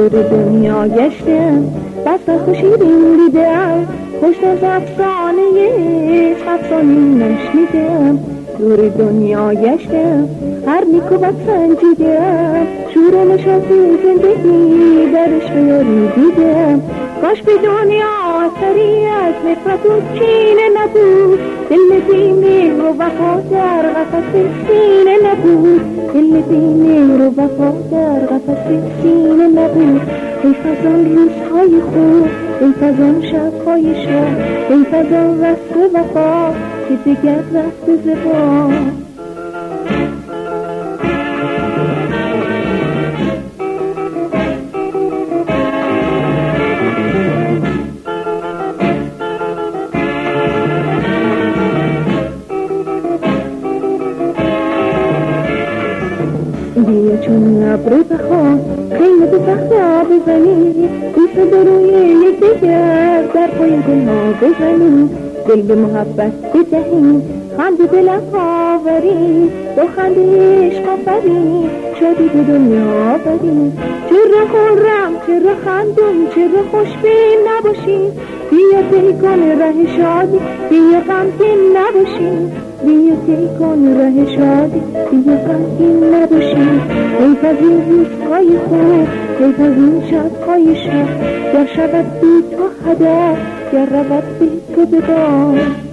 دور دنیا گشتم، بس خوشیدین دیدم، خوش از افسانه افسانه نشنیدم. دور دنیا گشتم، هر نیکو بد سنجیدم، شور و نشاطی زندگی درش بیاری دیدم. کاش به دنیا اثری از نفرت و کینه نبود، دل بی و وفا در قفس سینه نبود، دل بی و وفا در قفس سینه نبود. حیف از آن روزهای خوب، حیف از آن شبهای شب، حیف از آن وصل وفا که دیگر رفت زبان. بیا چون ابر بخواه خیمه به تختا بزنی، بیست روی یک دیگر در پای دلها بزنی، دل به محبت بدهی، خنده به لب آوری، با خنده عشق آفری، شادی به دنیا آوری. چرا خرم، چرا خندم، چرا خوشبین نباشی، بیا طی کن ره شادی، بیا غمگین نباشی، بیا طی کن ره شادی، بیا غمگین نباشی. حیف از این روزهای خوب، حیف از این شبهای شب، گر شود بی تو هدف، گر رود بی تو به بام.